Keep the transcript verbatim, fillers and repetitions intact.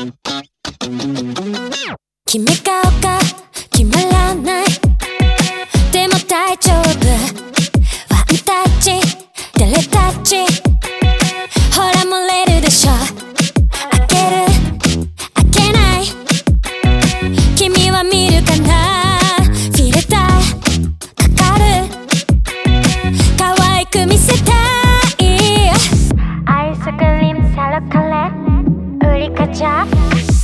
決め顔が決まらない。でも大丈夫。ワンタッチ誰タッチ、ほら漏れるでしょ。開ける開けない、君は見るかな。フィルターかかる、可愛く見せたい。アイスクリームサラカレー売りかじゃ